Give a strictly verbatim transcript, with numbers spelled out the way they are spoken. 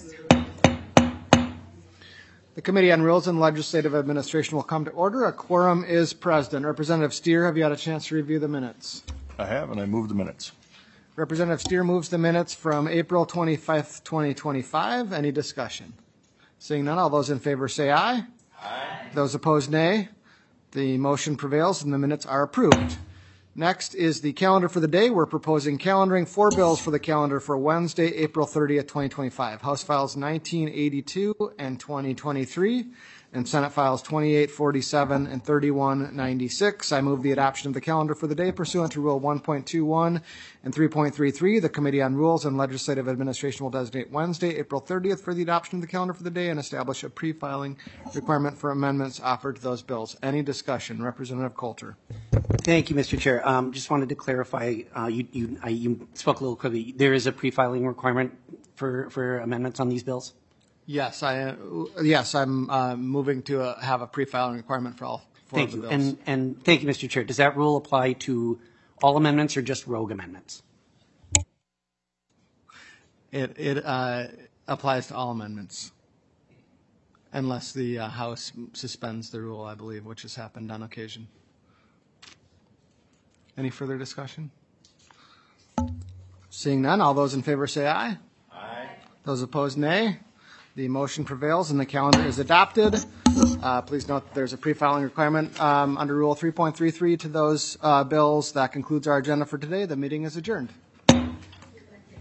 The Committee on Rules and Legislative Administration will come to order. A quorum is present. Representative Steer, have you had a chance to review the minutes? I have, and I move the minutes. Representative Steer moves the minutes from April twenty-fifth, twenty twenty-five. Any discussion? Seeing none, all those in favor say aye. Aye. Those opposed, nay. The motion prevails and the minutes are approved. Next is the calendar for the day. We're proposing calendaring four bills for the calendar for Wednesday, April thirtieth, twenty twenty-five. House Files nineteen eighty-two and twenty twenty-three, and Senate Files twenty-eight forty-seven and thirty-one ninety-six. I move the adoption of the calendar for the day pursuant to Rule one point two one and three point three three. The Committee on Rules and Legislative Administration will designate Wednesday, April thirtieth for the adoption of the calendar for the day and establish a pre-filing requirement for amendments offered to those bills. Any discussion? Representative Coulter. Thank you, Mister Chair. Um, just wanted to clarify, uh, you, you, I, you spoke a little quickly. There is a pre-filing requirement for, for amendments on these bills? Yes, I, uh, yes, I'm uh, moving to uh, have a pre-filing requirement for all four thank of the you. bills. And, and thank you, Mister Chair. Does that rule apply to all amendments or just rogue amendments? It, it uh, applies to all amendments, unless the uh, House suspends the rule, I believe, which has happened on occasion. Any further discussion? Seeing none, all those in favor say aye. Aye. Those opposed, nay. The motion prevails and the calendar is adopted. Uh, please note that there's a pre-filing requirement um, under Rule three point three three to those uh, bills. That concludes our agenda for today. The meeting is adjourned.